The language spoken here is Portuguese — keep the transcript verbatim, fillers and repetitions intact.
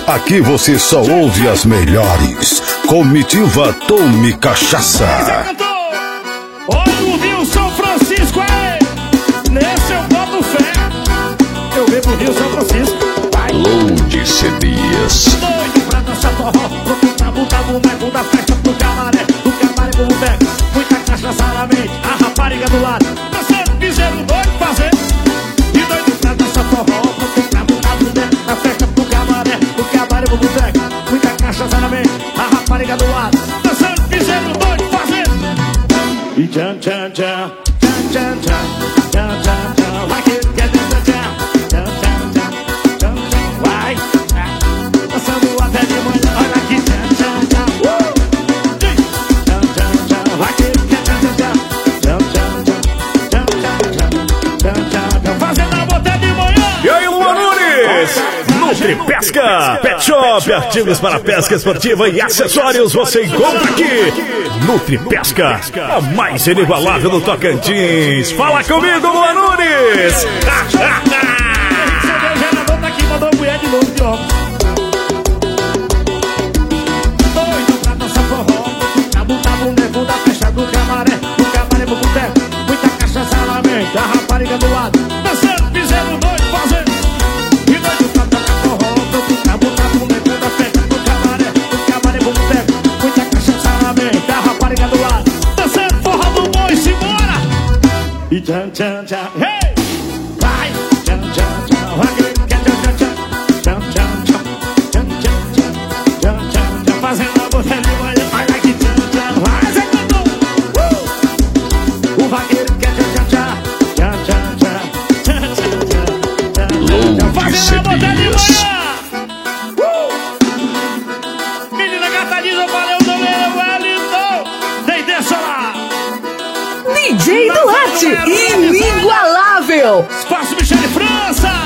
Aqui você só ouve as melhores. Comitiva Tome Cachaça. Olha o Rio São Francisco, aí. Nesse eu boto fé. Eu bebo Rio São Francisco. Vai. Load C Ds. Doido pra dançar forró. Pro tabu, tabu, nego da festa. Do camaré, do camaré pro boteco. Muita cachaça na mente, a rapariga do lado. Dançando piseiro, doido fazer. E doido pra dançar forró. Pro tabu, tabu, nego da festa. Do camaré, do camaré pro boteco. Muita cachaça na mente, a rapariga do lado. Dançando piseiro, doido fazer. E tchan, tchan, tchan, tchan, tchan, tchan, tchan, tchan, tchan, vai que quer dançar, tchan, tchan, tchan, tchan, tchan, tchan, vai, dançando até de manhã, olha aqui, tchan, tchan, tchan, uh, tchan, tchan, tchan, vai que quer dançar, tchan, tchan, tchan, tchan, tchan, tchan, tchan, tchan, fazendo a bota de manhã. E aí, Luan Nunes? Nutri Pesca, Pet Shop, artigos para pesca esportiva e acessórios você encontra aqui. Nutri Pesca, a mais inigualável do Tocantins. Fala comigo, Luan Nunes! O gerador tá aqui, mandou mulher de novo de óculos. Doido pra dançar forró. Tabu, tabu, nego da festa do camaré. Do camaré pro boteco. Muita cachaça na mente, a rapariga do lado. Dançando, piseiro, doido, fazendo. E doido pra dançar forró. Tabu, tabu, nego da festa do camaré. Do camaré pro boteco. Muita cachaça na mente, a rapariga do lado. Dançando, forró do boi, simbora. E tchan, tchan, tchan, hey! Vai! Tchan, tchan, tchan, vai que quer tchan, tchan, tchan, tchan, tchan, tchan, tchan, tchan, tchan, tchan, tchan, fazendo a boca de manhã, olha aqui, tchan, tchan, vai, Zé Cantor! Uh! O vaqueiro quer tchan, tchan, tchan, tchan, tchan, tchan, tchan, tchan, tchan, tchan, fazendo a boca de manhã! Uh! Menina gata diz, eu falei o nome, Wellington! Deitei solar! D J Duarte, inigualável! Espaço Michele França!